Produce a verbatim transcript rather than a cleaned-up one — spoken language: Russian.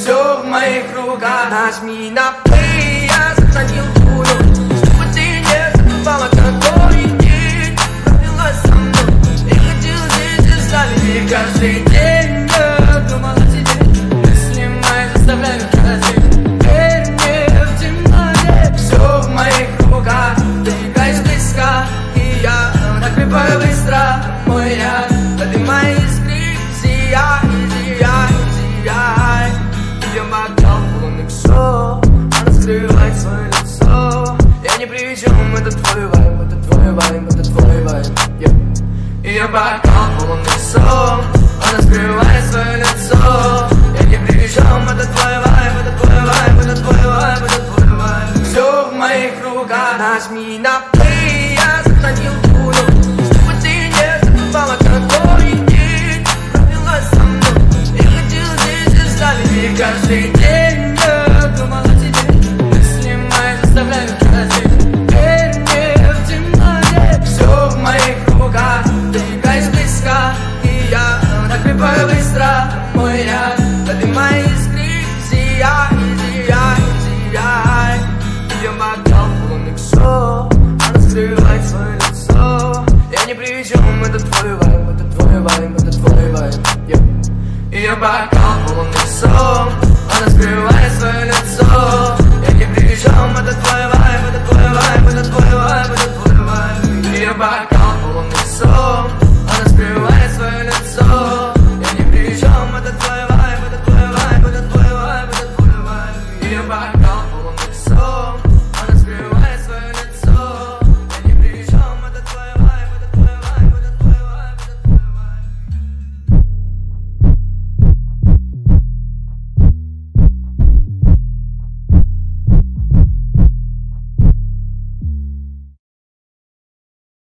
все в моих руках. Нажми на play, я сохранил твою, чтобы ты не забывала, какой день провела со мной. Я ходил здесь и ставили каждый день. Я думал о тебе, мысли мои заставляют красить. Верь мне в темноте, все в моих руках. Двигайся близко, и я накрепаю быстро мой яд. Поднимай искры, сияй, сияй, сияй. Пьем бокал полный все, она скрывает свое лицо. Я ни при чем, это твой вайб, это твой вайб, это твой вайб, yeah. Ее бокал полный сон, она скрывает свое лицо. Я ни при чем, это твой вайб, это твой вайб, это твой вайб, это твой вайб. Все в моих руках. Нажми на play, я сохранил твою, чтобы ты не забывала, какой день провела со мной. Я ходил здесь и ставили каждый день. Я думал о тебе, мысли мои заставляют красить. Верь мне в темноте, все в моих руках. Двигайся близко, и я накрепаю быстро мой яд. Поднимай искры, сияй, сияй, сияй. Пьем бокал полный все, она скрывает свое лицо. Я ни при чем, это твой вайб, это твой вайб, это твой вайб, yeah. Ее бокал полный сон,